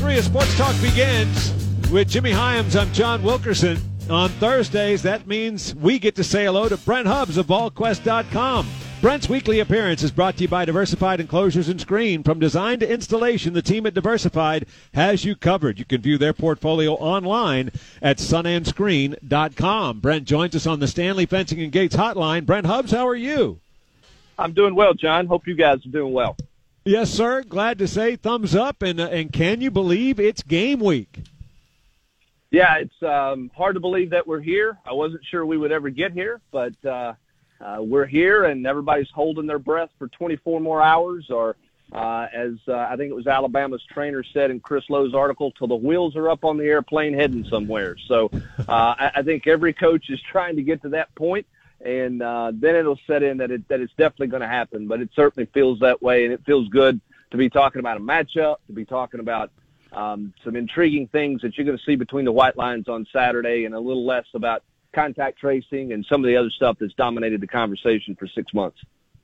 3 of Sports Talk begins with Jimmy Hyams. I'm John Wilkerson. On Thursdays, that means we get to say hello to Brent Hubbs of VolQuest.com. Brent's weekly appearance is brought to you by Diversified Enclosures and Screen. From design to installation, the team at Diversified has you covered. You can view their portfolio online at sunanscreen.com. Brent joins us on the Stanley Fencing and Gates hotline. Brent Hubbs, how are you? I'm doing well, John. Hope you guys are doing well. Yes, sir. Glad to say thumbs up. And can you believe it's game week? Yeah, it's hard to believe that we're here. I wasn't sure we would ever get here, but we're here, and everybody's holding their breath for 24 more hours, or as I think it was Alabama's trainer said in Chris Lowe's article, till the wheels are up on the airplane heading somewhere. So I think every coach is trying to get to that point, and then it'll set in that it's definitely going to happen. But it certainly feels that way, and it feels good to be talking about a matchup, to be talking about some intriguing things that you're going to see between the White Lions on Saturday, and a little less about contact tracing and some of the other stuff that's dominated the conversation for 6 months.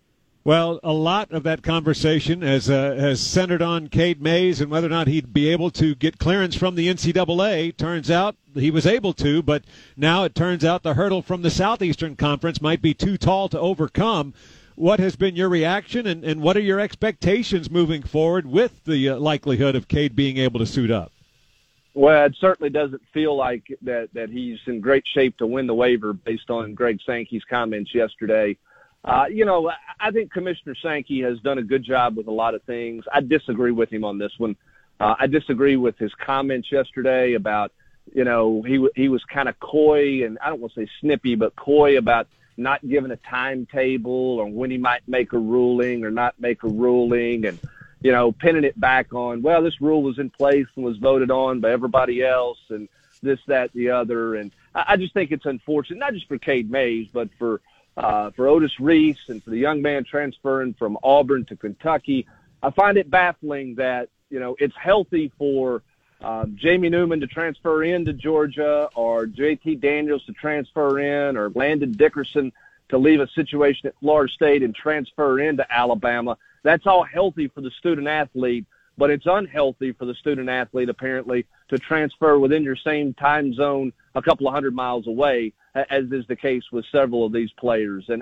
Well, a lot of that conversation has centered on Cade Mays and whether or not he'd be able to get clearance from the NCAA. Turns out he was able to, but now it turns out the hurdle from the Southeastern Conference might be too tall to overcome. What has been your reaction, and what are your expectations moving forward with the likelihood of Cade being able to suit up? Well, it certainly doesn't feel like that he's in great shape to win the waiver based on Greg Sankey's comments yesterday. I think Commissioner Sankey has done a good job with a lot of things. I disagree with him on this one. I disagree with his comments yesterday about, he was kind of coy, and I don't want to say snippy, but coy about not giving a timetable or when he might make a ruling or not make a ruling, and, pinning it back on, well, this rule was in place and was voted on by everybody else and this, that, the other. And I just think it's unfortunate, not just for Cade Mays, but for Otis Reese and for the young man transferring from Auburn to Kentucky. I find it baffling that, it's healthy for Jamie Newman to transfer into Georgia, or JT Daniels to transfer in, or Landon Dickerson to leave a situation at Florida State and transfer into Alabama. That's all healthy for the student athlete, but it's unhealthy for the student athlete, apparently, to transfer within your same time zone a couple of 100 miles away, as is the case with several of these players. And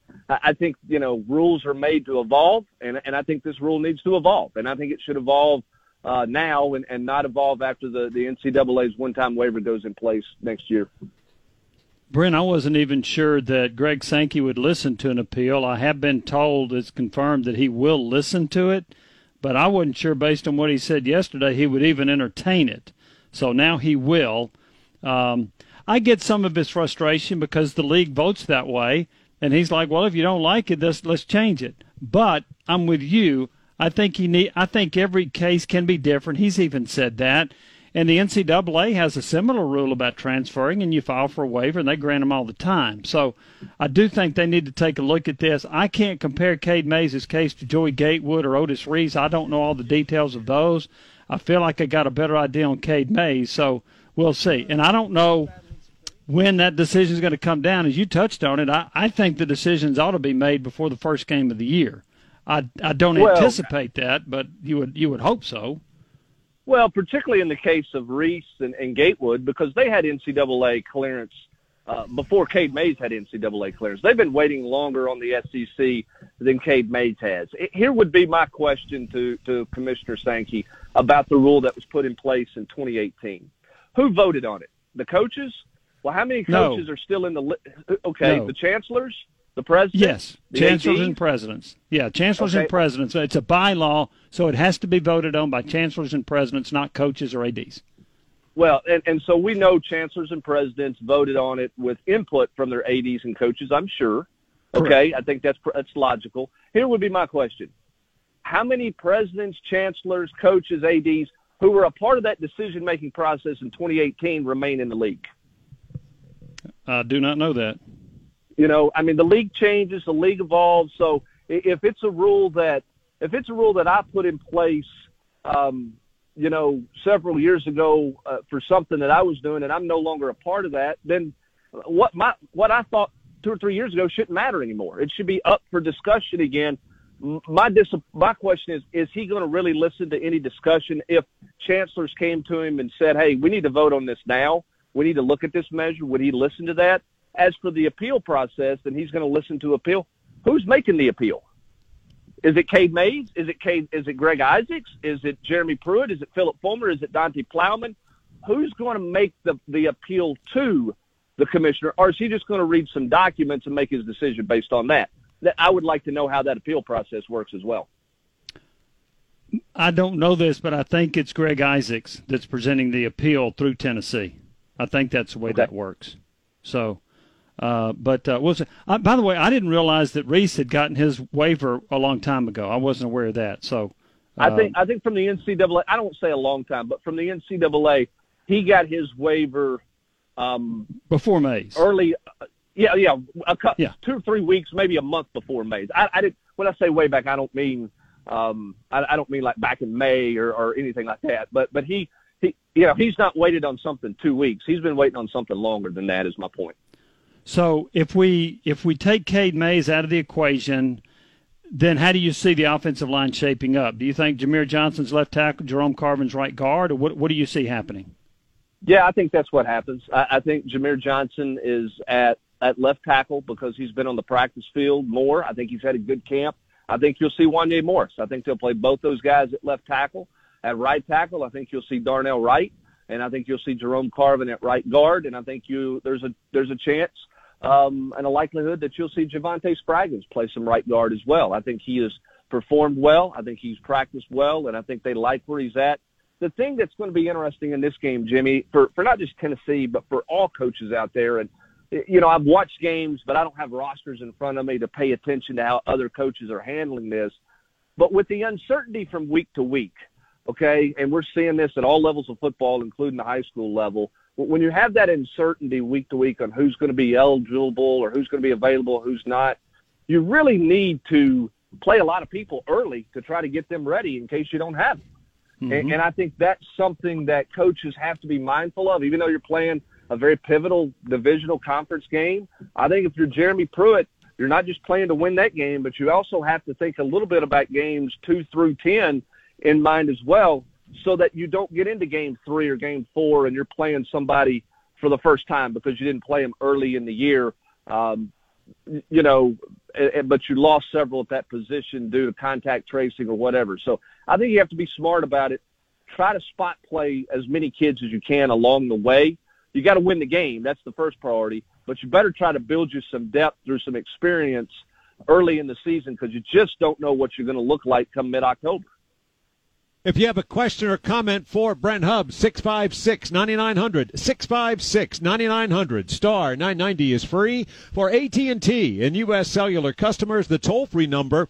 I think, rules are made to evolve, and I think this rule needs to evolve. And I think it should evolve now and not evolve after the NCAA's one-time waiver goes in place next year. Brent, I wasn't even sure that Greg Sankey would listen to an appeal. I have been told, it's confirmed, that he will listen to it, but I wasn't sure based on what he said yesterday he would even entertain it. So now he will. I get some of his frustration because the league votes that way, and he's like, well, if you don't like it, let's change it. But I'm with you. I think every case can be different. He's even said that. And the NCAA has a similar rule about transferring, and you file for a waiver, and they grant them all the time. So I do think they need to take a look at this. I can't compare Cade Mays' case to Joey Gatewood or Otis Reese. I don't know all the details of those. I feel like I got a better idea on Cade Mays, so we'll see. And I don't know when that decision is going to come down. As you touched on it, I think the decisions ought to be made before the first game of the year. I don't anticipate that, but you would hope so. Well, particularly in the case of Reese and Gatewood, because they had NCAA clearance before Cade Mays had NCAA clearance. They've been waiting longer on the SEC than Cade Mays has. Here would be my question to Commissioner Sankey about the rule that was put in place in 2018. Who voted on it? The coaches? Well, how many coaches are still in the okay, no. The chancellors? The president? Yes, chancellors and presidents. Yeah, chancellors and presidents. It's a bylaw, so it has to be voted on by chancellors and presidents, not coaches or ADs. Well, and so we know chancellors and presidents voted on it with input from their ADs and coaches, I'm sure. Correct. Okay, I think that's logical. Here would be my question. How many presidents, chancellors, coaches, ADs who were a part of that decision-making process in 2018 remain in the league? I do not know that. The league changes, the league evolves. So if it's a rule that I put in place, several years ago for something that I was doing, and I'm no longer a part of that, then what I thought 2 or 3 years ago shouldn't matter anymore. It should be up for discussion again My question is he going to really listen to any discussion? If chancellors came to him and said, hey, we need to vote on this now, we need to look at this measure, would he listen to that? As for the appeal process, then he's going to listen to appeal. Who's making the appeal? Is it Cade Mays? Is it Greg Isaacs? Is it Jeremy Pruitt? Is it Philip Fulmer? Is it Dante Plowman? Who's going to make the appeal to the commissioner? Or is he just going to read some documents and make his decision based on that? I would like to know how that appeal process works as well. I don't know this, but I think it's Greg Isaacs that's presenting the appeal through Tennessee. I think that's the way that works. So, by the way, I didn't realize that Reese had gotten his waiver a long time ago. I wasn't aware of that. So, I think from the NCAA, I don't say a long time, but from the NCAA, he got his waiver before Mays. Early. Yeah, 2 or 3 weeks, maybe a month before Mays. I did. When I say way back, I don't mean I don't mean like back in May or anything like that. But he's not waited on something 2 weeks. He's been waiting on something longer than that. Is my point. So if we take Cade Mays out of the equation, then how do you see the offensive line shaping up? Do you think Jameer Johnson's left tackle, Jerome Carvin's right guard, or what do you see happening? Yeah, I think that's what happens. I think Jameer Johnson is at left tackle because he's been on the practice field more. I think he's had a good camp. I think you'll see Wanye Morris. I think they'll play both those guys at left tackle. At right tackle, I think you'll see Darnell Wright, and I think you'll see Jerome Carvin at right guard, and I think there's a chance and a likelihood that you'll see Javonte Spraggins play some right guard as well. I think he has performed well. I think he's practiced well, and I think they like where he's at. The thing that's going to be interesting in this game, Jimmy, for not just Tennessee, but for all coaches out there, and I've watched games, but I don't have rosters in front of me to pay attention to how other coaches are handling this. But with the uncertainty from week to week, okay, and we're seeing this at all levels of football, including the high school level, when you have that uncertainty week to week on who's going to be eligible or who's going to be available, who's not, you really need to play a lot of people early to try to get them ready in case you don't have them. Mm-hmm. And I think that's something that coaches have to be mindful of, even though you're playing a very pivotal divisional conference game. I think if you're Jeremy Pruitt, you're not just playing to win that game, but you also have to think a little bit about games 2 through 10 in mind as well, so that you don't get into game 3 or game 4 and you're playing somebody for the first time because you didn't play them early in the year, but you lost several at that position due to contact tracing or whatever. So I think you have to be smart about it. Try to spot play as many kids as you can along the way. You got to win the game. That's the first priority. But you better try to build you some depth through some experience early in the season because you just don't know what you're going to look like come mid-October. If you have a question or comment for Brent Hubbs, 656-9900, 656-9900, star 990 is free for AT&T and U.S. Cellular customers. The toll-free number,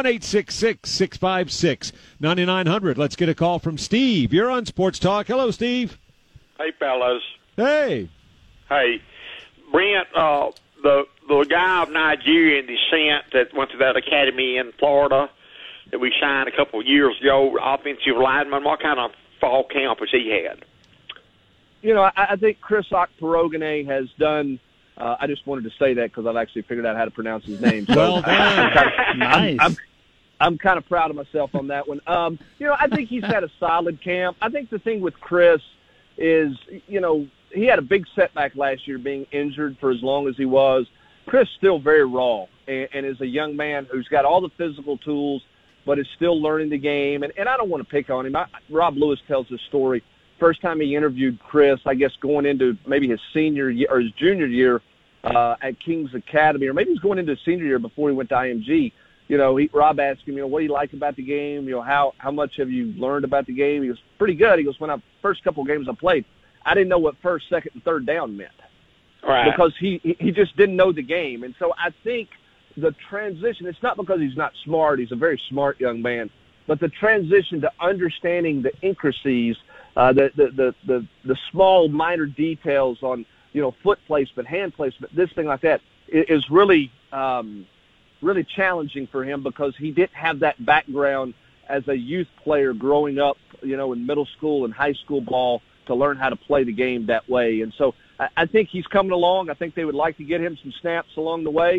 1-866-656-9900. Let's get a call from Steve. You're on Sports Talk. Hello, Steve. Hey, fellas. Hey. Hey, Brent, the guy of Nigerian descent that went to that academy in Florida that we signed a couple of years ago, offensive lineman, what kind of fall camp has he had? I think Chris Okporogene has done I just wanted to say that because I've actually figured out how to pronounce his name. So well done. Nice. I'm kind of proud of myself on that one. I think he's had a solid camp. I think the thing with Chris is, he had a big setback last year being injured for as long as he was. Chris still very raw and is a young man who's got all the physical tools but is still learning the game. And I don't want to pick on him. Rob Lewis tells this story. First time he interviewed Chris, I guess going into maybe his senior year or his junior year at King's Academy, or maybe he's going into his senior year before he went to IMG. Rob asked him, what do you like about the game? How much have you learned about the game? He goes, pretty good. He goes, first couple of games I played, I didn't know what first, second, and third down meant. Right. Because he just didn't know the game. And so I think the transition, it's not because he's not smart. He's a very smart young man. But the transition to understanding the intricacies, the small minor details on, foot placement, hand placement, this thing like that, is really really challenging for him because he didn't have that background as a youth player growing up, in middle school and high school ball to learn how to play the game that way. And so I think he's coming along. I think they would like to get him some snaps along the way.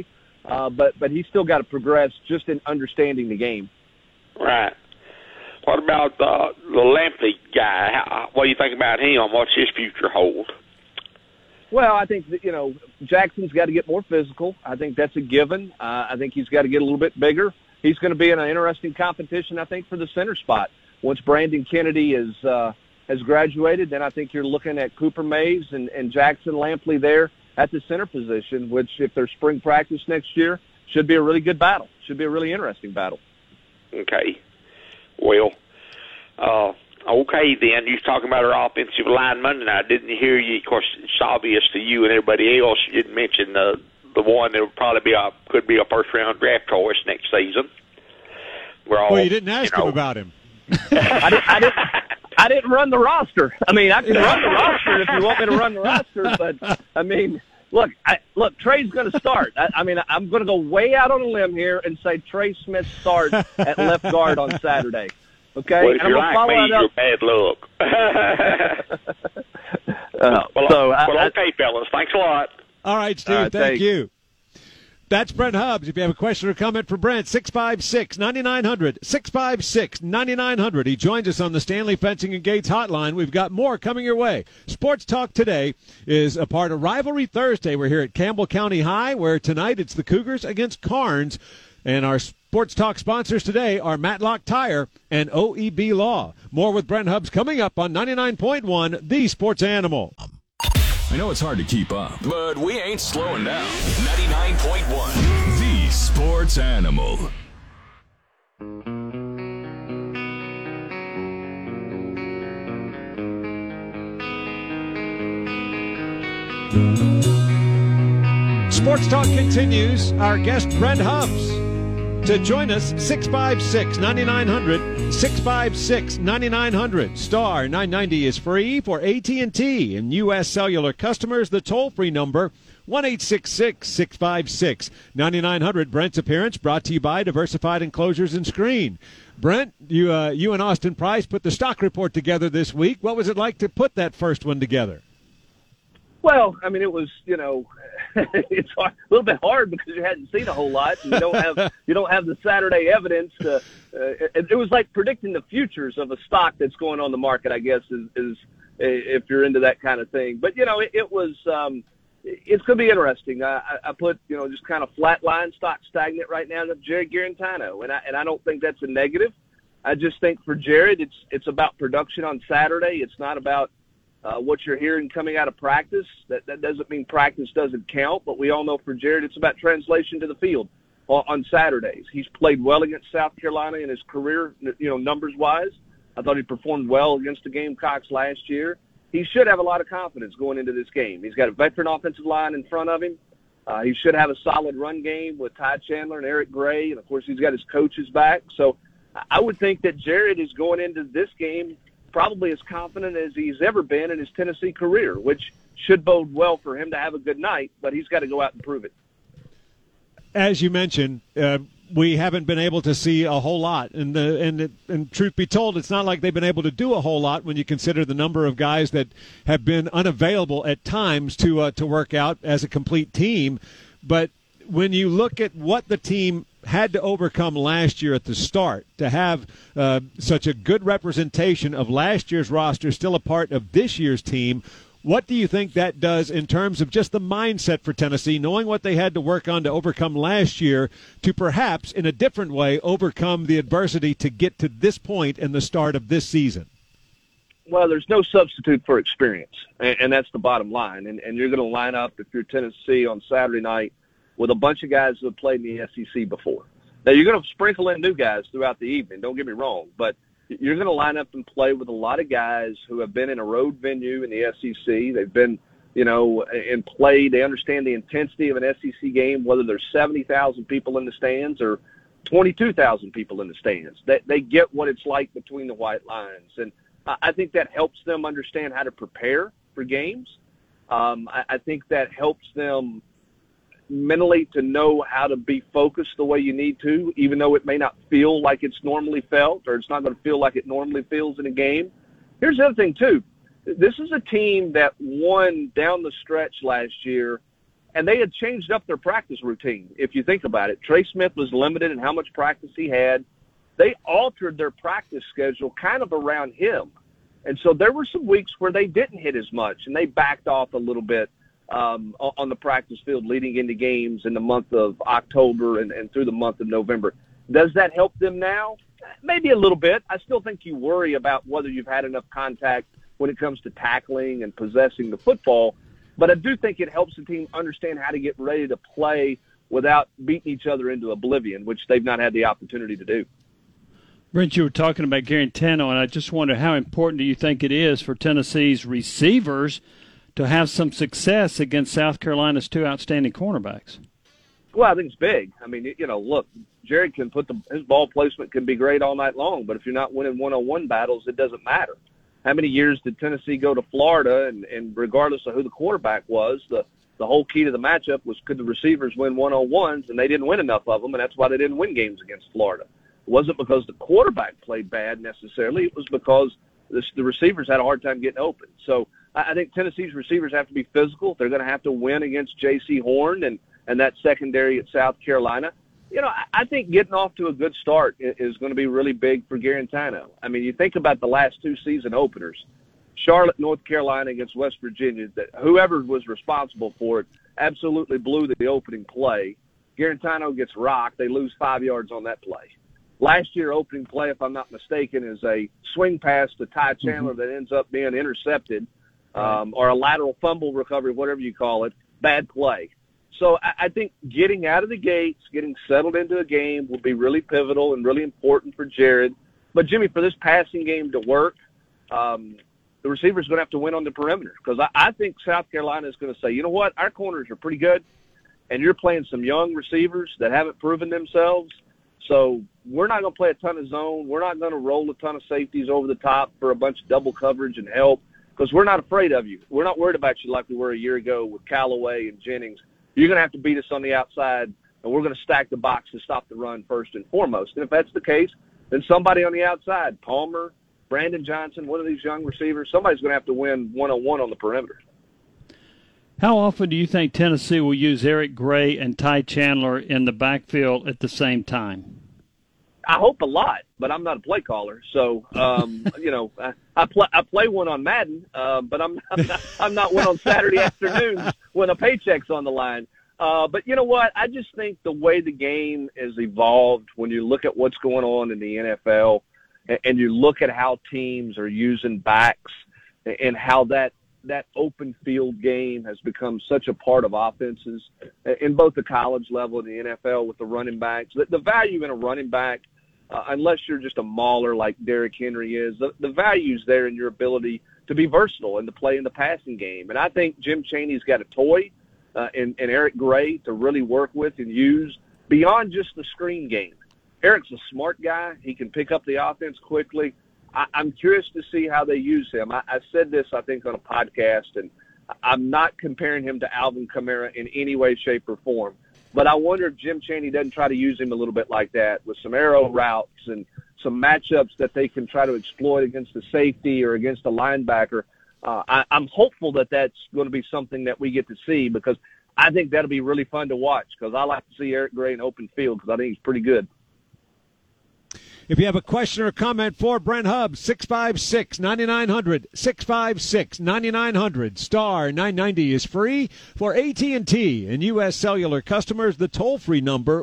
but he's still got to progress just in understanding the game. Right. What about the Lampley guy? What do you think about him? What's his future hold? Well, I think that, Jackson's got to get more physical. I think that's a given. I think he's got to get a little bit bigger. He's going to be in an interesting competition, I think, for the center spot. Once Brandon Kennedy has graduated, then I think you're looking at Cooper Mays and Jackson Lampley there at the center position, which, if there's spring practice next year, should be a really good battle. Should be a really interesting battle. Okay. Well, okay then. You was talking about our offensive lineman, and I didn't hear you. Of course, it's obvious to you and everybody else. You didn't mention the one that would probably could be a first-round draft choice next season. Well, you didn't ask him about him. I didn't run the roster. I mean, I can run the roster if you want me to run the roster, but I mean, look, Trey's going to start. I'm going to go way out on a limb here and say Trey Smith starts at left guard on Saturday. Okay, well, if you're like me, you're bad luck. Okay, fellas, thanks a lot. All right, Steve, thank you. That's Brent Hubbs. If you have a question or comment for Brent, 656-9900, 656-9900. He joins us on the Stanley Fencing and Gates hotline. We've got more coming your way. Sports Talk Today is a part of Rivalry Thursday. We're here at Campbell County High, where tonight it's the Cougars against Carnes. And our Sports Talk sponsors today are Matlock Tire and OEB Law. More with Brent Hubbs coming up on 99.1, The Sports Animal. I know it's hard to keep up, but we ain't slowing down. 99.1, The Sports Animal. Sports Talk continues. Our guest, Brent Hubbs. To join us, 656-9900, 656-9900. Star 990 is free for AT&T and U.S. Cellular customers. The toll-free number, 1-866-656-9900. Brent's appearance brought to you by Diversified Enclosures and Screen. Brent, you and Austin Price put the stock report together this week. What was it like to put that first one together? Well, I mean, it was, it's a little bit hard because you hadn't seen a whole lot, and you don't have the Saturday evidence. It was like predicting the futures of a stock that's going on the market, I guess, is if you're into that kind of thing. But it was it's going to be interesting. I put just kind of flat line, stock stagnant right now to Jared Garantano, and I don't think that's a negative. I just think for Jared, it's about production on Saturday. It's not about what you're hearing coming out of practice. That doesn't mean practice doesn't count, but we all know for Jared it's about translation to the field on Saturdays. He's played well against South Carolina in his career, numbers-wise. I thought he performed well against the Gamecocks last year. He should have a lot of confidence going into this game. He's got a veteran offensive line in front of him. He should have a solid run game with Ty Chandler and Eric Gray, and, of course, he's got his coaches back. So I would think that Jared is going into this game probably as confident as he's ever been in his Tennessee career, which should bode well for him to have a good night, but he's got to go out and prove it. As you mentioned, we haven't been able to see a whole lot, and truth be told, it's not like they've been able to do a whole lot when you consider the number of guys that have been unavailable at times to work out as a complete team. But when you look at what the team had to overcome last year at the start, to have such a good representation of last year's roster still a part of this year's team, what do you think that does in terms of just the mindset for Tennessee, knowing what they had to work on to overcome last year, to perhaps in a different way overcome the adversity to get to this point in the start of this season? Well, there's no substitute for experience, and that's the bottom line. And you're going to line up, if you're Tennessee, on Saturday night with a bunch of guys who have played in the SEC before. Now, you're going to sprinkle in new guys throughout the evening, don't get me wrong, but you're going to line up and play with a lot of guys who have been in a road venue in the SEC. They've been, and played. They understand the intensity of an SEC game, whether there's 70,000 people in the stands or 22,000 people in the stands. They get what it's like between the white lines, and I think that helps them understand how to prepare for games. I think that helps them mentally to know how to be focused the way you need to, even though it may not feel like it's normally felt, or it's not going to feel like it normally feels in a game. Here's the other thing, too. This is a team that won down the stretch last year And they had changed up their practice routine, if you think about it. Trey Smith was limited in how much practice he had. They altered their practice schedule kind of around him. And so there were some weeks where they didn't hit as much, and they backed off a little bit on the practice field leading into games in the month of October and through the month of November. Does that help them now? Maybe a little bit. I still think you worry about whether you've had enough contact when it comes to tackling and possessing the football. But I do think it helps the team understand how to get ready to play without beating each other into oblivion, which they've not had the opportunity to do. Brent, you were talking about Garantano, and I just wonder how important do you think it is for Tennessee's receivers to have some success against South Carolina's two outstanding cornerbacks? Well, I think it's big. I mean, look, Jared can his ball placement can be great all night long, but if you're not winning one-on-one battles, it doesn't matter. How many years did Tennessee go to Florida, and regardless of who the quarterback was, the whole key to the matchup was could the receivers win one-on-ones, and they didn't win enough of them, and that's why they didn't win games against Florida. It wasn't because the quarterback played bad necessarily. It was because the receivers had a hard time getting open. So I think Tennessee's receivers have to be physical. They're going to have to win against J.C. Horn and that secondary at South Carolina. I think getting off to a good start is going to be really big for Garantano. I mean, you think about the last two season openers, Charlotte, North Carolina against West Virginia, that whoever was responsible for it absolutely blew the opening play. Garantano gets rocked. They lose 5 yards on that play. Last year, opening play, if I'm not mistaken, is a swing pass to Ty Chandler that ends up being intercepted, or a lateral fumble recovery, whatever you call it, bad play. So I think getting out of the gates, getting settled into a game will be really pivotal and really important for Jared. But, Jimmy, for this passing game to work, the receiver's going to have to win on the perimeter because I think South Carolina is going to say, you know what, our corners are pretty good, and you're playing some young receivers that haven't proven themselves. So we're not going to play a ton of zone. We're not going to roll a ton of safeties over the top for a bunch of double coverage and help because we're not afraid of you. We're not worried about you like we were a year ago with Callaway and Jennings. You're going to have to beat us on the outside, and we're going to stack the box to stop the run first and foremost. And if that's the case, then somebody on the outside, Palmer, Brandon Johnson, one of these young receivers, somebody's going to have to win one-on-one on the perimeter. How often do you think Tennessee will use Eric Gray and Ty Chandler in the backfield at the same time? I hope a lot, but I'm not a play caller. So, I play one on Madden, but I'm not one on Saturday afternoons when a paycheck's on the line. But you know what? I just think the way the game has evolved, when you look at what's going on in the NFL and you look at how teams are using backs and how that open field game has become such a part of offenses in both the college level and the NFL with the running backs. The value in a running back, unless you're just a mauler like Derrick Henry is, the value's there in your ability to be versatile and to play in the passing game. And I think Jim Chaney's got a toy in Eric Gray to really work with and use beyond just the screen game. Eric's a smart guy. He can pick up the offense quickly. I'm curious to see how they use him. I said this, I think, on a podcast, and I'm not comparing him to Alvin Kamara in any way, shape, or form. But I wonder if Jim Chaney doesn't try to use him a little bit like that with some arrow routes and some matchups that they can try to exploit against the safety or against a linebacker. I'm hopeful that that's going to be something that we get to see because I think that'll be really fun to watch because I like to see Eric Gray in open field because I think he's pretty good. If you have a question or comment for Brent Hubbs, 656-9900, 656-9900, star 990 is free for AT&T and U.S. Cellular customers. The toll-free number,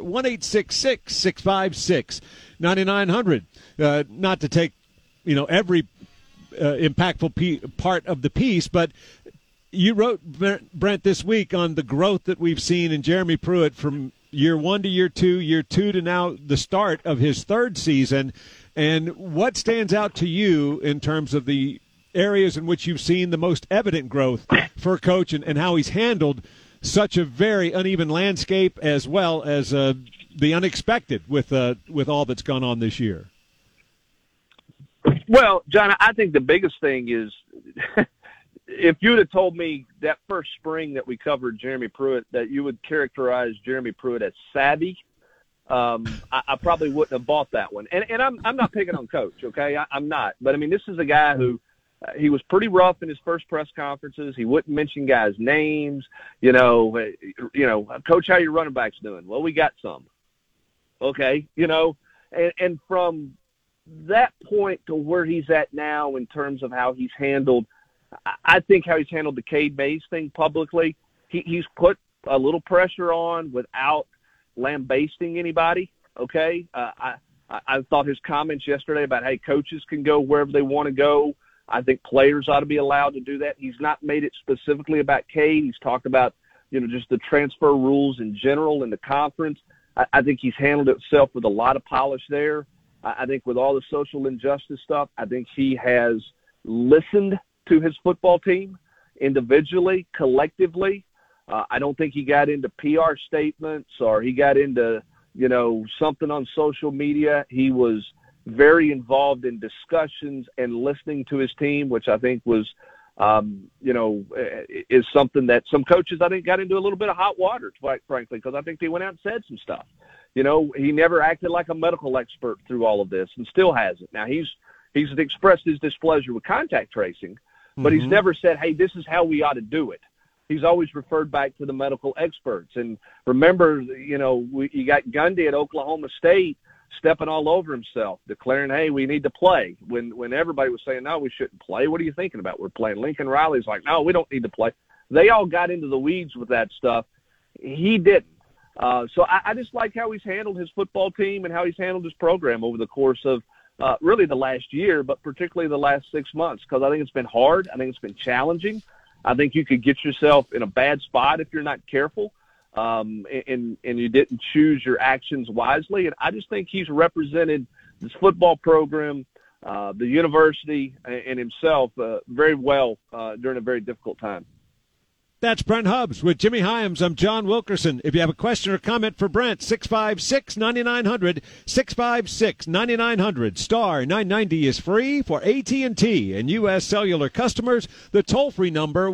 1-866-656-9900. Not to take, every impactful part of the piece, but you wrote, Brent, this week on the growth that we've seen in Jeremy Pruitt from year 1 to year 2 to now the start of his third season. And what stands out to you in terms of the areas in which you've seen the most evident growth for Coach and how he's handled such a very uneven landscape as well as the unexpected with all that's gone on this year? Well, John, I think the biggest thing is if you'd have told me that first spring that we covered Jeremy Pruitt that you would characterize Jeremy Pruitt as savvy, I probably wouldn't have bought that one. And I'm not picking on Coach, okay? I'm not. But, I mean, this is a guy who he was pretty rough in his first press conferences. He wouldn't mention guys' names. Coach, how your running backs doing? Well, we got some. Okay, and from that point to where he's at now in terms of how he's handled, I think how he's handled the Cade Mays thing publicly, he's put a little pressure on without lambasting anybody. Okay, I thought his comments yesterday about, hey, coaches can go wherever they want to go. I think players ought to be allowed to do that. He's not made it specifically about Cade. He's talked about, just the transfer rules in general in the conference. I think he's handled himself with a lot of polish there. I think with all the social injustice stuff, I think he has listened to his football team individually, collectively. I don't think he got into PR statements or he got into, something on social media. He was very involved in discussions and listening to his team, which I think was, is something that some coaches, I think, got into a little bit of hot water, quite frankly, because I think they went out and said some stuff. He never acted like a medical expert through all of this and still hasn't. Now, he's expressed his displeasure with contact tracing, but he's never said, hey, this is how we ought to do it. He's always referred back to the medical experts. And remember, you got Gundy at Oklahoma State stepping all over himself, declaring, hey, we need to play, when everybody was saying, no, we shouldn't play. What are you thinking about? We're playing. Lincoln Riley's like, no, we don't need to play. They all got into the weeds with that stuff. He didn't. So I just like how he's handled his football team and how he's handled his program over the course of really the last year, but particularly the last 6 months, because I think it's been hard. I think it's been challenging. I think you could get yourself in a bad spot if you're not careful, and you didn't choose your actions wisely. And I just think he's represented this football program, the university, and himself very well during a very difficult time. That's Brent Hubbs with Jimmy Hyams. I'm John Wilkerson. If you have a question or comment for Brent, 656-9900, 656-9900. Star 990 is free for AT&T and U.S. Cellular customers. The toll-free number,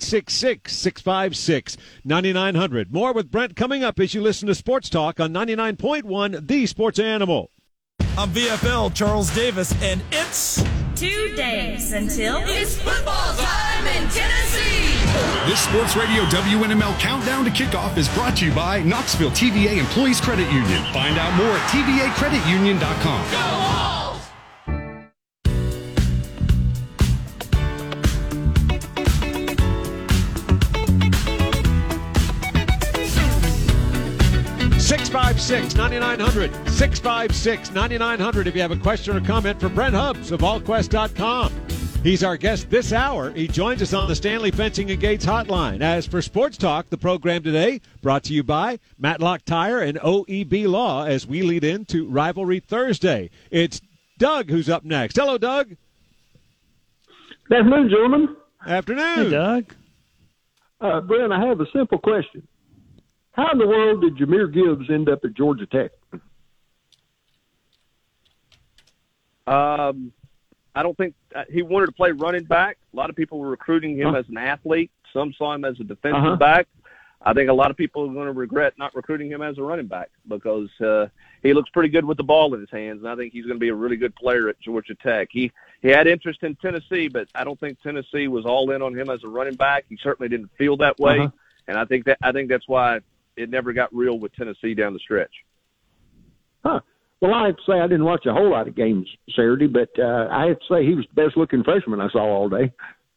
1-866-656-9900. More with Brent coming up as you listen to Sports Talk on 99.1, The Sports Animal. I'm VFL Charles Davis, and it's 2 days until it's football time in Tennessee. This Sports Radio WNML Countdown to Kickoff is brought to you by Knoxville TVA Employees Credit Union. Find out more at tvacreditunion.com. Go Vols! 656-9900, 656-9900 if you have a question or comment for Brent Hubbs of allquest.com. He's our guest this hour. He joins us on the Stanley Fencing and Gates hotline. As for Sports Talk, the program today brought to you by Matlock Tire and OEB Law as we lead into Rivalry Thursday. It's Doug who's up next. Hello, Doug. Good afternoon, gentlemen. Afternoon. Hey, Doug. Brent, I have a simple question. How in the world did Jahmyr Gibbs end up at Georgia Tech? I don't think he wanted to play running back. A lot of people were recruiting him as an athlete. Some saw him as a defensive back. I think a lot of people are going to regret not recruiting him as a running back because he looks pretty good with the ball in his hands, and I think he's going to be a really good player at Georgia Tech. He had interest in Tennessee, but I don't think Tennessee was all in on him as a running back. He certainly didn't feel that way, and I think that's why it never got real with Tennessee down the stretch. Well, I have to say I didn't watch a whole lot of games Saturday, but I have to say he was the best-looking freshman I saw all day.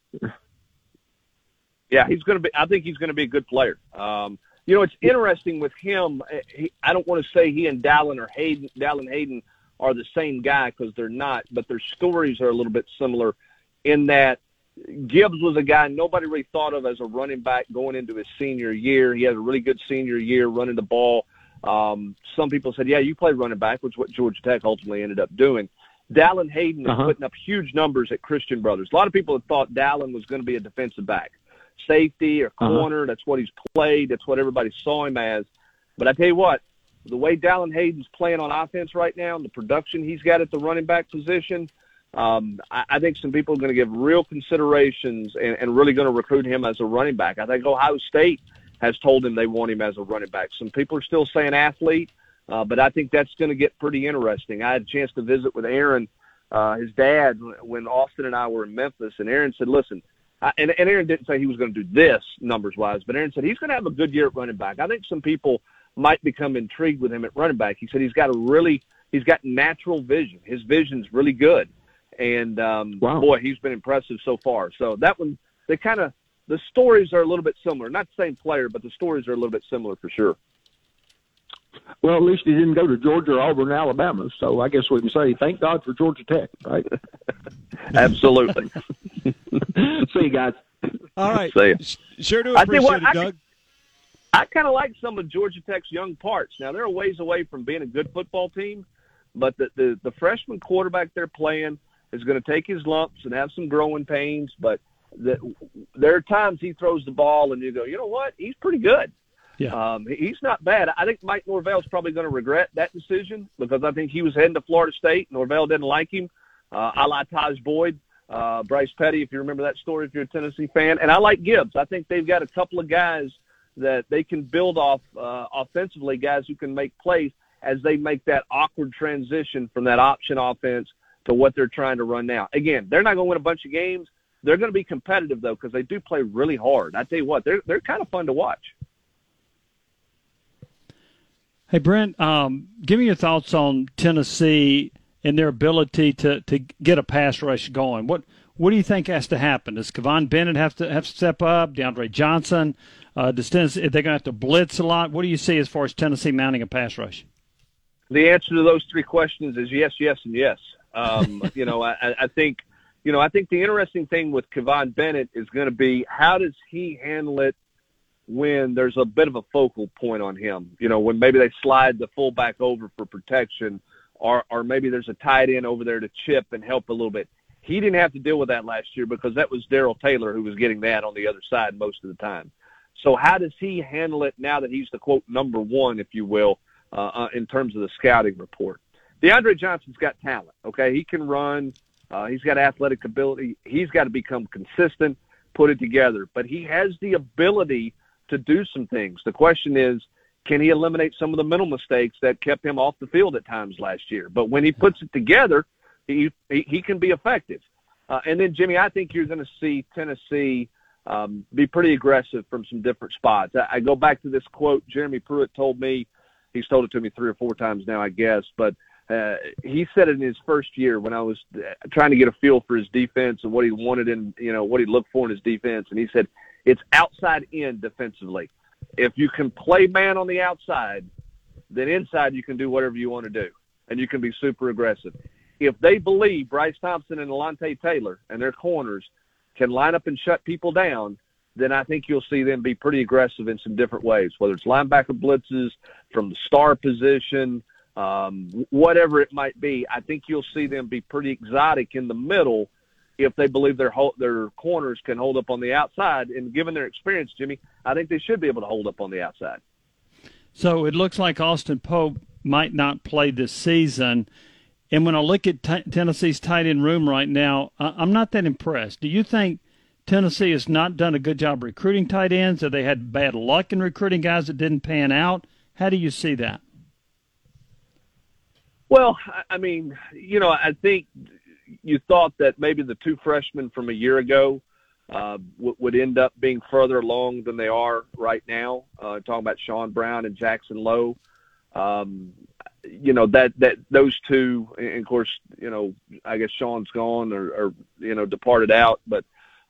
Yeah, I think he's going to be a good player. It's interesting with him. I don't want to say he and Dallin Hayden are the same guy because they're not, but their stories are a little bit similar in that Gibbs was a guy nobody really thought of as a running back going into his senior year. He had a really good senior year running the ball. Some people said, yeah, you played running back, which is what Georgia Tech ultimately ended up doing. Dallin Hayden is putting up huge numbers at Christian Brothers. A lot of people had thought Dallin was going to be a defensive back, safety or corner. That's what he's played. That's what everybody saw him as. But I tell you what, the way Dallin Hayden's playing on offense right now and the production he's got at the running back position, I think some people are going to give real considerations and really going to recruit him as a running back. I think Ohio State has told him they want him as a running back. Some people are still saying athlete, but I think that's going to get pretty interesting. I had a chance to visit with Aaron his dad when Austin and I were in Memphis, and Aaron said, listen, and Aaron didn't say he was going to do this numbers-wise, but Aaron said he's going to have a good year at running back. I think some people might become intrigued with him at running back. He said he's got natural vision. His vision's really good. And, wow. Boy, he's been impressive so far. So that one, the stories are a little bit similar. Not the same player, but the stories are a little bit similar for sure. Well, at least he didn't go to Georgia, Auburn, Alabama. So I guess we can say thank God for Georgia Tech, right? Absolutely. See you guys. All right. See ya. Sure do appreciate it, Doug. I kind of like some of Georgia Tech's young parts. Now, they're a ways away from being a good football team, but the freshman quarterback they're playing is going to take his lumps and have some growing pains, but there are times he throws the ball and you go, you know what? He's pretty good. Yeah. He's not bad. I think Mike Norvell's probably going to regret that decision because I think he was heading to Florida State. Norvell didn't like him. I like Taj Boyd, Bryce Petty, if you remember that story, if you're a Tennessee fan. And I like Gibbs. I think they've got a couple of guys that they can build off offensively, guys who can make plays as they make that awkward transition from that option offense to what they're trying to run now. Again, they're not going to win a bunch of games. They're going to be competitive, though, because they do play really hard. I tell you what, they're kind of fun to watch. Hey, Brent, give me your thoughts on Tennessee and their ability to get a pass rush going. What do you think has to happen? Does Kevon Bennett have to step up? DeAndre Johnson? Does Tennessee, they're going to have to blitz a lot? What do you see as far as Tennessee mounting a pass rush? The answer to those three questions is yes, yes, and yes. I think the interesting thing with Kevon Bennett is going to be how does he handle it when there's a bit of a focal point on him, when maybe they slide the fullback over for protection or maybe there's a tight end over there to chip and help a little bit. He didn't have to deal with that last year because that was Darrell Taylor who was getting that on the other side most of the time. So how does he handle it now that he's the, quote, number one, if you will, in terms of the scouting report? DeAndre Johnson's got talent, okay? He can run. He's got athletic ability. He's got to become consistent, put it together. But he has the ability to do some things. The question is, can he eliminate some of the mental mistakes that kept him off the field at times last year? But when he puts it together, he can be effective. And then, Jimmy, I think you're going to see Tennessee be pretty aggressive from some different spots. I go back to this quote Jeremy Pruitt told me. He's told it to me 3 or 4 times now, I guess. But he said it in his first year when I was trying to get a feel for his defense and what he wanted and, what he looked for in his defense. And he said, it's outside in defensively. If you can play man on the outside, then inside you can do whatever you want to do, and you can be super aggressive. If they believe Bryce Thompson and Alontae Taylor and their corners can line up and shut people down, then I think you'll see them be pretty aggressive in some different ways, whether it's linebacker blitzes, from the star position, whatever it might be. I think you'll see them be pretty exotic in the middle if they believe their corners can hold up on the outside. And given their experience, Jimmy, I think they should be able to hold up on the outside. So it looks like Austin Pope might not play this season. And when I look at Tennessee's tight end room right now, I'm not that impressed. Do you think Tennessee has not done a good job recruiting tight ends, or they had bad luck in recruiting guys that didn't pan out? How do you see that? Well, I mean, I think you thought that maybe the 2 freshmen from a year ago would end up being further along than they are right now. Talking about Sean Brown and Jackson Lowe. That those two, and of course, I guess Sean's gone or departed out. But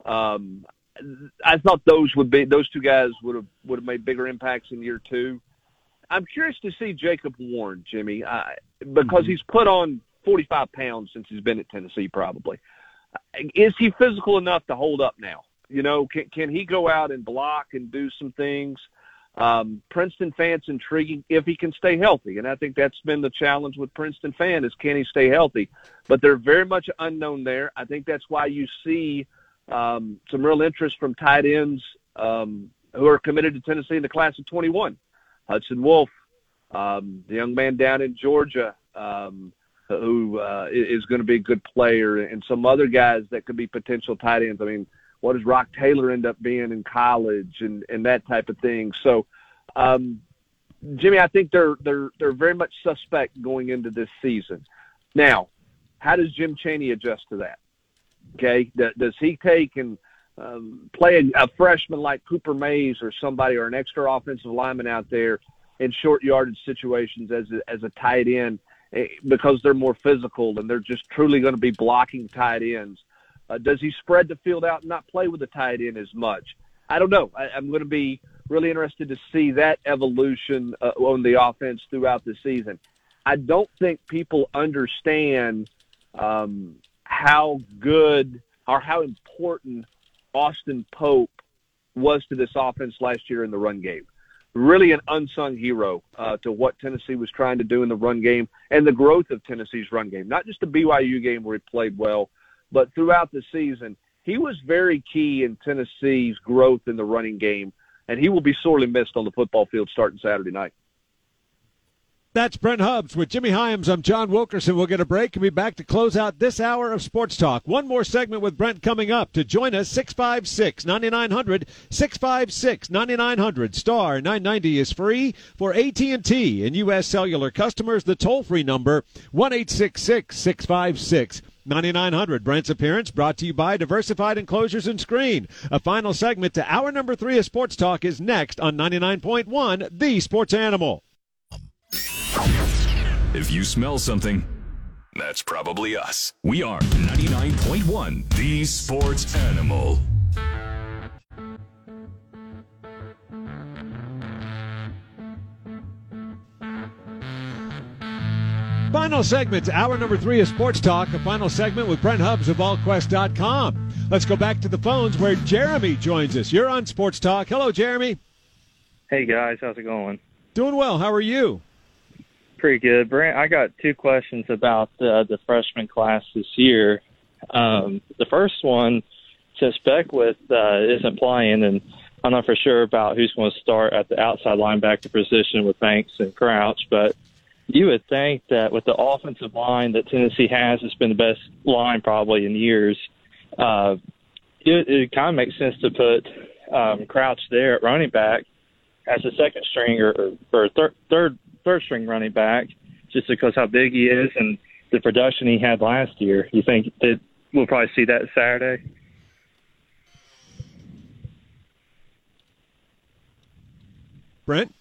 I thought those 2 guys would have made bigger impacts in year 2. I'm curious to see Jacob Warren, Jimmy, because he's put on 45 pounds since he's been at Tennessee probably. Is he physical enough to hold up now? Can he go out and block and do some things? Princeton Fant's intriguing if he can stay healthy, and I think that's been the challenge with Princeton Fant is can he stay healthy? But they're very much unknown there. I think that's why you see some real interest from tight ends who are committed to Tennessee in the class of 21. Hudson Wolf, the young man down in Georgia, who is going to be a good player, and some other guys that could be potential tight ends. I mean, what does Rock Taylor end up being in college and that type of thing? So, Jimmy, I think they're very much suspect going into this season. Now, How does Jim Chaney adjust to that? Okay, does he take and play a freshman like Cooper Mays or somebody, or an extra offensive lineman out there in short yardage situations as a tight end because they're more physical and they're just truly going to be blocking tight ends? Does he spread the field out and not play with the tight end as much? I don't know. I'm going to be really interested to see that evolution on the offense throughout the season. I don't think people understand how good or how important Austin Pope was to this offense last year in the run game. Really an unsung hero to what Tennessee was trying to do in the run game and the growth of Tennessee's run game. Not just the BYU game where he played well, but throughout the season, he was very key in Tennessee's growth in the running game, and he will be sorely missed on the football field starting Saturday night. That's Brent Hubbs with Jimmy Hyams. I'm John Wilkerson. We'll get a break and be back to close out this hour of Sports Talk. One more segment with Brent coming up. To join us, 656-9900, 656-9900. Star 990 is free for AT&T and U.S. Cellular customers. The toll-free number, 1-866-656-9900. Brent's appearance brought to you by Diversified Enclosures and Screen. A final segment to hour number 3 of Sports Talk is next on 99.1, The Sports Animal. If you smell something, that's probably us. We are 99.1, The Sports Animal. Final segment to hour number 3 of Sports Talk. A final segment with Brent Hubbs of VolQuest.com. Let's go back to the phones where Jeremy joins us. You're on Sports Talk. Hello, Jeremy. Hey, guys. How's it going? Doing well. How are you? Pretty good. Brent, I got 2 questions about the freshman class this year. The first one, since Beckwith isn't playing, and I'm not for sure about who's going to start at the outside linebacker position with Banks and Crouch, but you would think that with the offensive line that Tennessee has, it's been the best line probably in years. It kind of makes sense to put Crouch there at running back as a second string or third string running back, just because how big he is and the production he had last year. You think that we'll probably see that Saturday? Brent?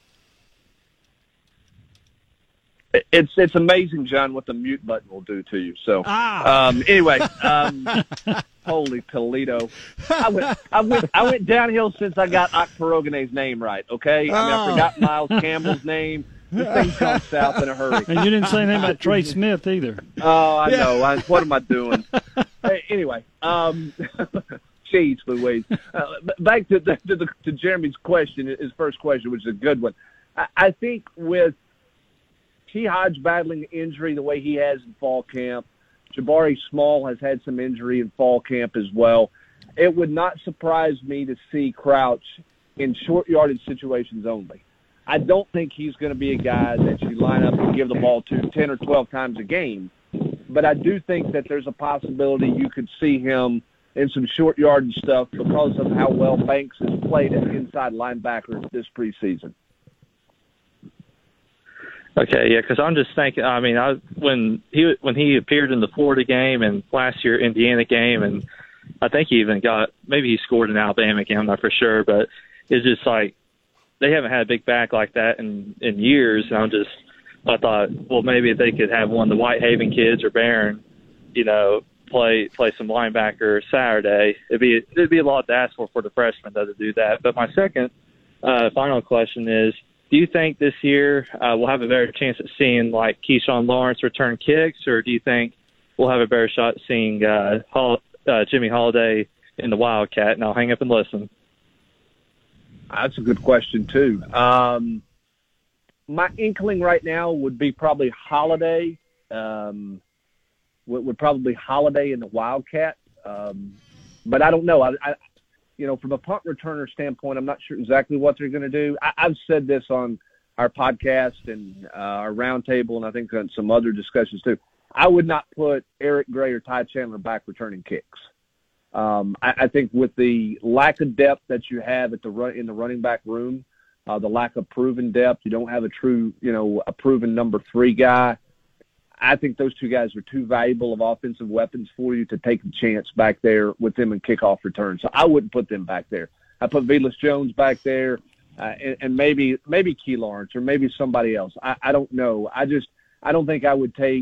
It's amazing, John, what the mute button will do to you. So, anyway, holy Toledo! I went downhill since I got Okporogene's name right. Okay, I forgot Miles Campbell's name. This thing's gone south in a hurry. And you didn't say anything about Trey Smith either. Oh, I know. What am I doing? Anyway, jeez Louise. Back to Jeremy's question, his first question, which is a good one. I think with T. Hodge battling injury the way he has in fall camp, Jabari Small has had some injury in fall camp as well. It would not surprise me to see Crouch in short yardage situations only. I don't think he's going to be a guy that you line up and give the ball to 10 or 12 times a game. But I do think that there's a possibility you could see him in some short yardage stuff because of how well Banks has played at inside linebacker this preseason. Okay, yeah, because I'm just thinking. I mean, when he appeared in the Florida game and last year Indiana game, and I think he even maybe he scored in Alabama game. I'm not for sure, but it's just like they haven't had a big back like that in years. And I thought, well, maybe if they could have one of the Whitehaven kids or Barron, play some linebacker Saturday, it'd be a lot to ask for the freshmen to do that. But my second final question is, do you think this year we'll have a better chance at seeing like Keyshawn Lawrence return kicks, or do you think we'll have a better shot at seeing Jimmy Holiday in the Wildcat? And I'll hang up and listen. That's a good question too. My inkling right now would be probably Holiday. Would probably Holiday in the Wildcat. But I don't know. From a punt returner standpoint, I'm not sure exactly what they're going to do. I've said this on our podcast and our roundtable, and I think on some other discussions too. I would not put Eric Gray or Ty Chandler back returning kicks. I think with the lack of depth that you have in the running back room, the lack of proven depth, you don't have a true, a proven number 3 guy. I think those two guys are too valuable of offensive weapons for you to take a chance back there with them in kickoff return. So I wouldn't put them back there. I put Velus Jones back there, and maybe Key Lawrence or maybe somebody else. I don't know. I don't think I would take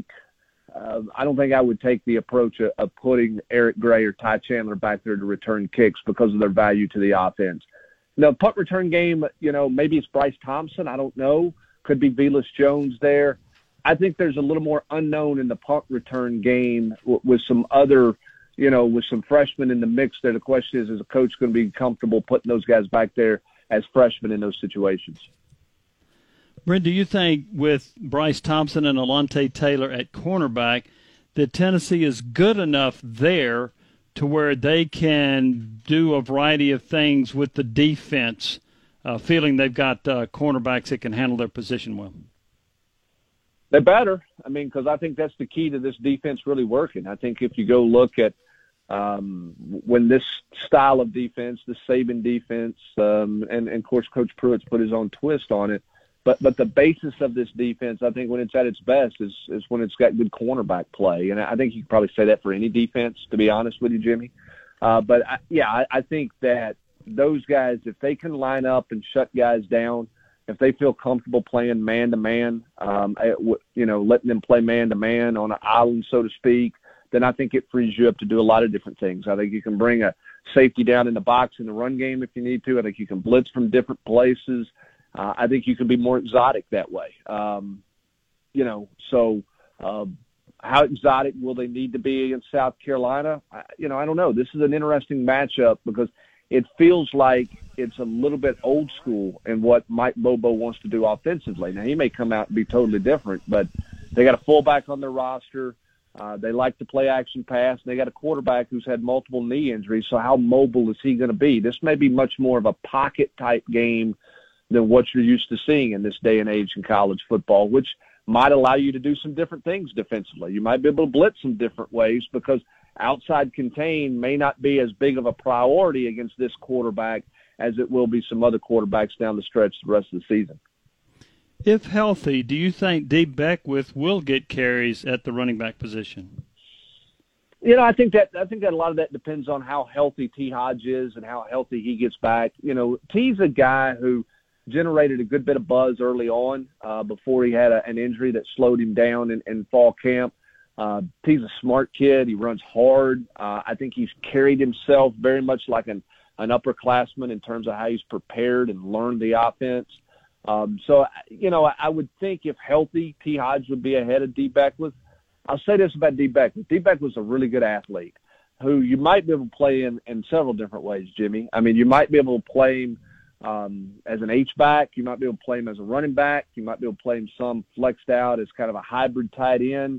the approach of putting Eric Gray or Ty Chandler back there to return kicks because of their value to the offense. The punt return game, maybe it's Bryce Thompson. I don't know. Could be Velus Jones there. I think there's a little more unknown in the punt return game with some other, with some freshmen in the mix there. The question is a coach going to be comfortable putting those guys back there as freshmen in those situations? Brent, do you think with Bryce Thompson and Alontae Taylor at cornerback that Tennessee is good enough there to where they can do a variety of things with the defense, feeling they've got cornerbacks that can handle their position well? They better. Because I think that's the key to this defense really working. I think if you go look at when this style of defense, the Saban defense, and of course Coach Pruitt's put his own twist on it, but the basis of this defense, I think when it's at its best is when it's got good cornerback play. And I think you could probably say that for any defense, to be honest with you, Jimmy. I think that those guys, if they can line up and shut guys down, if they feel comfortable playing man-to-man, letting them play man-to-man on an island, so to speak, then I think it frees you up to do a lot of different things. I think you can bring a safety down in the box in the run game if you need to. I think you can blitz from different places. I think you can be more exotic that way. How exotic will they need to be against South Carolina? I don't know. This is an interesting matchup because it feels like it's a little bit old school in what Mike Bobo wants to do offensively. Now, he may come out and be totally different, but they got a fullback on their roster. They like to play action pass, and they got a quarterback who's had multiple knee injuries, so how mobile is he going to be? This may be much more of a pocket-type game than what you're used to seeing in this day and age in college football, which might allow you to do some different things defensively. You might be able to blitz some different ways because outside contain may not be as big of a priority against this quarterback as it will be some other quarterbacks down the stretch the rest of the season. If healthy, do you think Dee Beckwith will get carries at the running back position? I think that a lot of that depends on how healthy T. Hodge is and how healthy he gets back. T's a guy who generated a good bit of buzz early on before he had an injury that slowed him down in fall camp. He's a smart kid. He runs hard. I think he's carried himself very much like an upperclassman in terms of how he's prepared and learned the offense. I would think if healthy, T. Hodge would be ahead of Dee Beckwith. I'll say this about Dee Beckwith. Dee Beckwith's a really good athlete who you might be able to play in several different ways, Jimmy. You might be able to play him as an H-back. You might be able to play him as a running back. You might be able to play him some flexed out as kind of a hybrid tight end.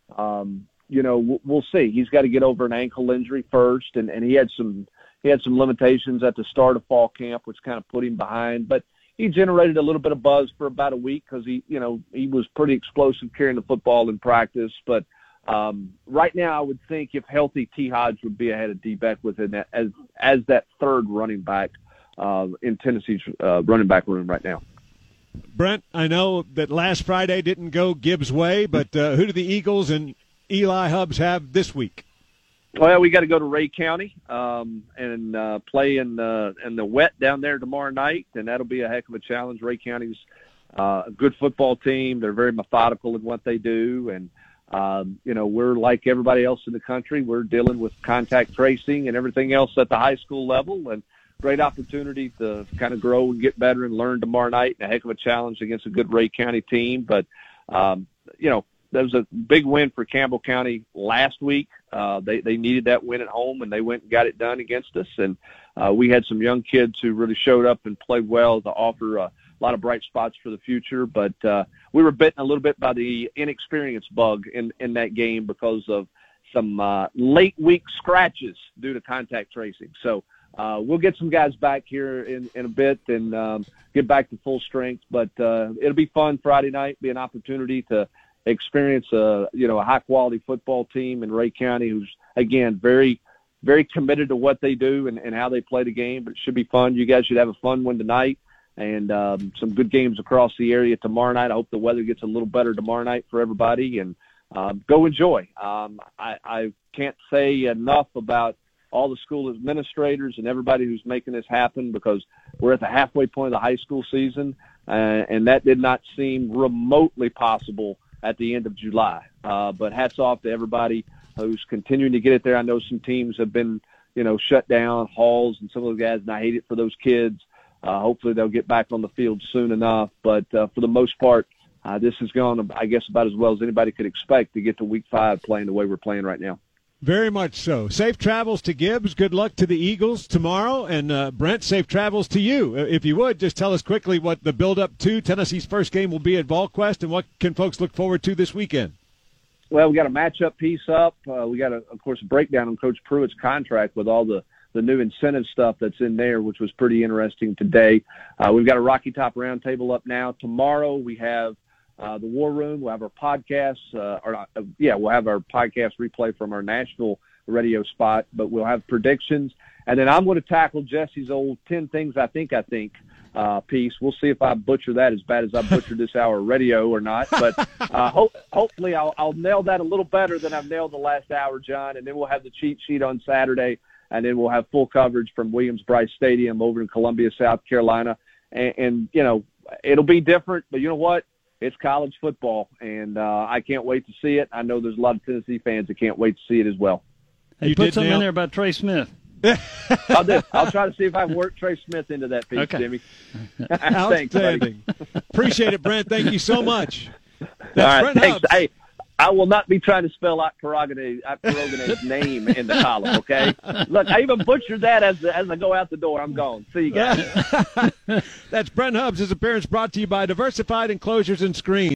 We'll see. He's got to get over an ankle injury first, and he had some limitations at the start of fall camp, which kind of put him behind. But he generated a little bit of buzz for about a week because he was pretty explosive carrying the football in practice. But right now, I would think if healthy, T. Hodge would be ahead of Dee Beckwith in that as that third running back in Tennessee's running back room right now. Brent, I know that last Friday didn't go Gibbs' way, but who do the Eagles and Eli Hubbs have this week? Well, we got to go to Ray County and play in the wet down there tomorrow night, and that'll be a heck of a challenge. Ray County's a good football team. They're very methodical in what they do, and we're like everybody else in the country. We're dealing with contact tracing and everything else at the high school level, and great opportunity to kind of grow and get better and learn tomorrow night, and a heck of a challenge against a good Ray County team. But, there was a big win for Campbell County last week. They needed that win at home, and they went and got it done against us. And we had some young kids who really showed up and played well to offer a lot of bright spots for the future. But we were bitten a little bit by the inexperience bug in that game because of some late week scratches due to contact tracing. So we'll get some guys back here in a bit and get back to full strength. But it'll be fun Friday night, be an opportunity to experience a high-quality football team in Ray County who's, again, very, very committed to what they do and how they play the game. But it should be fun. You guys should have a fun one tonight and some good games across the area tomorrow night. I hope the weather gets a little better tomorrow night for everybody. And go enjoy. I can't say enough about all the school administrators and everybody who's making this happen, because we're at the halfway point of the high school season, and that did not seem remotely possible at the end of July. But hats off to everybody who's continuing to get it there. I know some teams have been, shut down, Halls and some of those guys, and I hate it for those kids. Hopefully they'll get back on the field soon enough. But for the most part, this has gone, I guess, about as well as anybody could expect to get to Week 5 playing the way we're playing right now. Very much so. Safe travels to Gibbs. Good luck to the Eagles tomorrow. And, Brent, safe travels to you. If you would, just tell us quickly what the build-up to Tennessee's first game will be at VolQuest, and what can folks look forward to this weekend? Well, we got a matchup piece up. We got, of course, a breakdown on Coach Pruitt's contract with all the new incentive stuff that's in there, which was pretty interesting today. We've got a Rocky Top Roundtable up now. Tomorrow we have the War Room. We'll have our podcast, we'll have our podcast replay from our national radio spot, but we'll have predictions. And then I'm going to tackle Jesse's old 10 things I think piece. We'll see if I butcher that as bad as I butchered this hour of radio or not. But hopefully I'll nail that a little better than I've nailed the last hour, John. And then we'll have the cheat sheet on Saturday, and then we'll have full coverage from Williams-Brice Stadium over in Columbia, South Carolina. And it'll be different, but you know what? It's college football, and I can't wait to see it. I know there's a lot of Tennessee fans that can't wait to see it as well. Hey, you put something in there about Trey Smith. I'll do. I'll try to see if I can work Trey Smith into that piece, okay. Jimmy. Outstanding. Appreciate it, Brent. Thank you so much. That's all right, Brent thanks. Hubbs. Hey, I will not be trying to spell out Perogane's name in the column, okay? Look, I even butchered that as I go out the door. I'm gone. See you guys. That's Brent Hubbs. His appearance brought to you by Diversified Enclosures and Screens.